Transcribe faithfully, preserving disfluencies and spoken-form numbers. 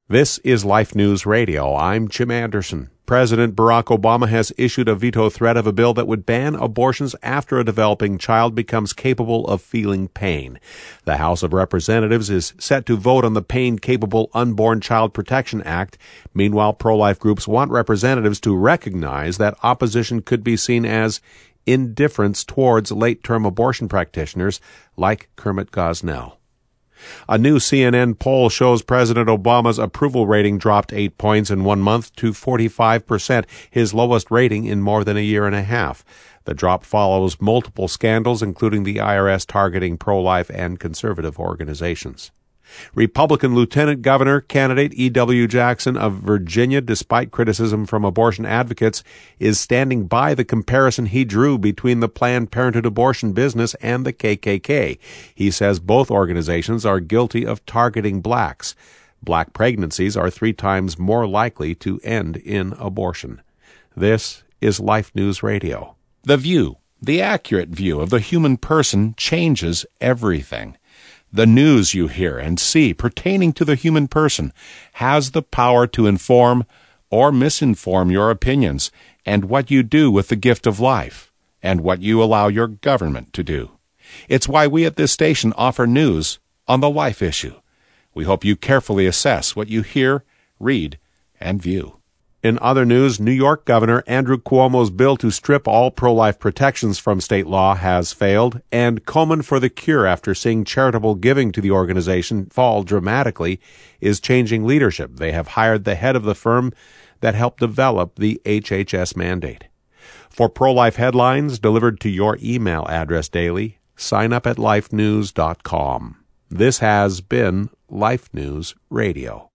This is Life News Radio. I'm Jim Anderson. President Barack Obama has issued a veto threat of a bill that would ban abortions after a developing child becomes capable of feeling pain. The House of Representatives is set to vote on the Pain-Capable Unborn Child Protection Act. Meanwhile, pro-life groups want representatives to recognize that opposition could be seen as indifference towards late-term abortion practitioners like Kermit Gosnell. A new C N N poll shows President Obama's approval rating dropped eight points in one month to forty-five percent, his lowest rating in more than a year and a half. The drop follows multiple scandals, including the I R S targeting pro-life and conservative organizations. Republican Lieutenant Governor candidate E W Jackson of Virginia, despite criticism from abortion advocates, is standing by the comparison he drew between the Planned Parenthood abortion business and the K K K. He says both organizations are guilty of targeting blacks. Black pregnancies are three times more likely to end in abortion. This is Life News Radio. The view, the accurate view of the human person, changes everything. The news you hear and see pertaining to the human person has the power to inform or misinform your opinions and what you do with the gift of life and what you allow your government to do. It's why we at this station offer news on the life issue. We hope you carefully assess what you hear, read, and view. In other news, New York Governor Andrew Cuomo's bill to strip all pro-life protections from state law has failed, and Komen for the Cure, after seeing charitable giving to the organization fall dramatically, is changing leadership. They have hired the head of the firm that helped develop the H H S mandate. For pro-life headlines delivered to your email address daily, sign up at life news dot com. This has been Life News Radio.